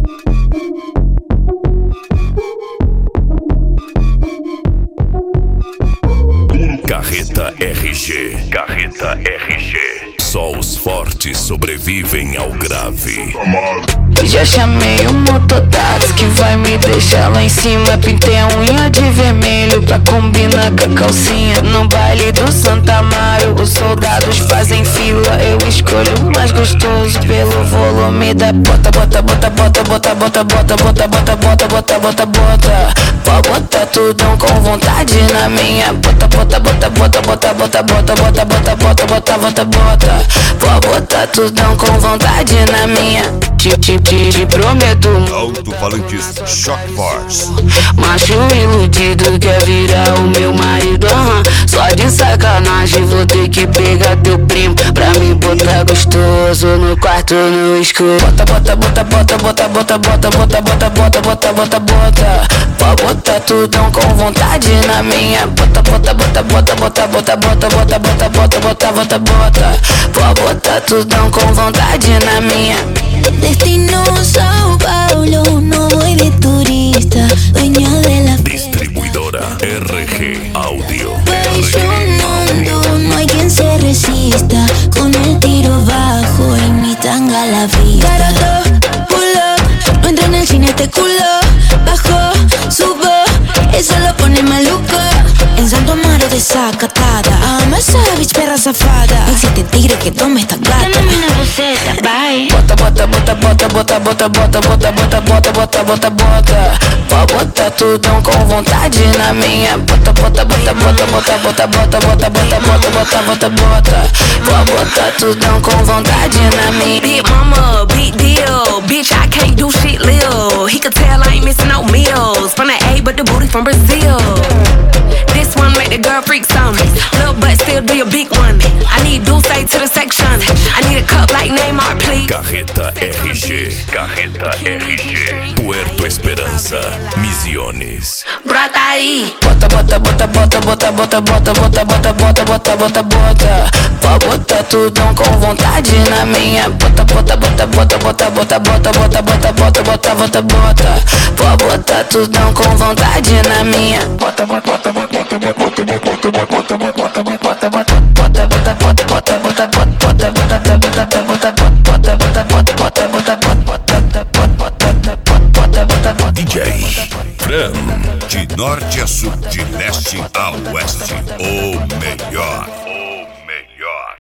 Carreta RG, Carreta RG. Só os fortes sobrevivem ao grave. Já chamei o mototáxi que vai me deixar lá em cima. Pintei a unha de vermelho pra combinar com a calcinha. No baile do Santa Amaro, os soldados fazem fila. Eu escolho o mais gostoso pelo volume da bota. Bota, bota, bota, bota, bota, bota, bota, bota, bota, bota, bota, bota. Pode botar tudão com vontade na minha bota. Bota, bota, bota, bota, bota, bota, bota, bota, bota, bota, bota, bota. Pode botar tudão com vontade na minha. Te prometo. Alto-falantes Shock Force. Macho iludido quer virar o meu marido, Só de sacanagem vou ter que pegar teu primo pra me botar gostoso no quarto no escuro. Bota, bota, bota, bota, bota, bota, bota, bota, bota, bota, bota, bota, bota. Pode botar tudão com vontade na minha bota. Bota, bota, bota, bota, bota, bota, bota, bota, bota, bota, bota, bota. Pode botar tudão com vontade na minha. Destino São Paulo, no voy de turista, dueño de la Distribuidora RG Audio. país un mundo, no hay quien se resista, con el tiro bajo y mi tanga a la vista. Barato, pull up, no entra en el cine este culo, bajo, subo, eso lo pone maluco. En Santo Amaro desacatada, ama esa bitch perra zafada. Existe tigre que tome esta gata. Dame una receta, bye. Bota, bota, bota, bota, bota, bota, bota, bota, bota, bota, bota, bota, bota. Pode botar tudão com vontade na minha bota. Bota, bota, bota, bota, bota, bota, bota, bota, bota, bota, bota, bota. Pode botar tudão com vontade na minha. Big mama, big deal. Bitch, I can't do shit lil. He could tell I ain't missing no meals. From the A, but the booty from Brazil. This one make the girl freak some. Little butt still do your big one. I need Dulce to the section. I need a cup like Neymar, please. Carreta RG, Carreta RG. Puerto Esperança, Misiones. Brota aí. Bota, bota, bota, bota, bota, bota, bota, bota, bota, bota, bota, bota, bota. Pode botar tudão com vontade na minha bota. Bota, bota, bota, bota, bota, bota, bota, bota, bota, bota, bota, bota. Pode botar tudão com vontade na minha bota, bota, bota, bota, bota, bota, bota, bota, bota, bota, bota, bota, bota, bota, DJ Fran, de norte a sul, de leste a oeste, o melhor.